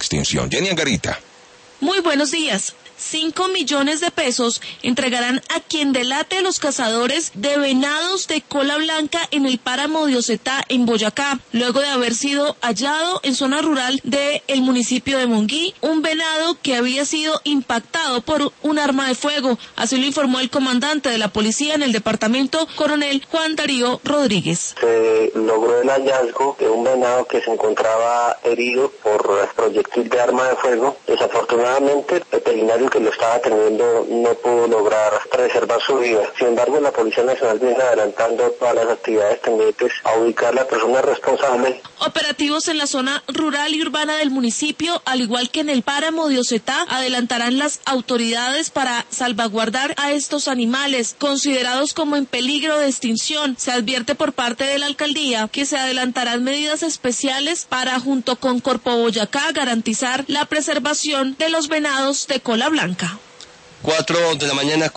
extinción. Jenny Angarita. Muy buenos días. 5 millones de pesos entregarán a quien delate a los cazadores de venados de cola blanca en el páramo de Ocetá, en Boyacá, luego de haber sido hallado en zona rural del municipio de Monguí, un venado que había sido impactado por un arma de fuego. Así lo informó el comandante de la policía en el departamento, coronel Juan Darío Rodríguez. Se logró el hallazgo de un venado que se encontraba herido por proyectil de arma de fuego. Desafortunadamente, el veterinario que lo estaba atendiendo no pudo lograr preservar su vida. Sin embargo, la Policía Nacional viene adelantando todas las actividades tendientes a ubicar a la persona responsable. Operativos en la zona rural y urbana del municipio, al igual que en el páramo de Ocetá, adelantarán las autoridades para salvaguardar a estos animales, considerados como en peligro de extinción. Se advierte por parte de la alcaldía que se adelantarán medidas especiales para, junto con Corpo Boyacá, garantizar la preservación de los venados de cola blanca. 4 de la mañana.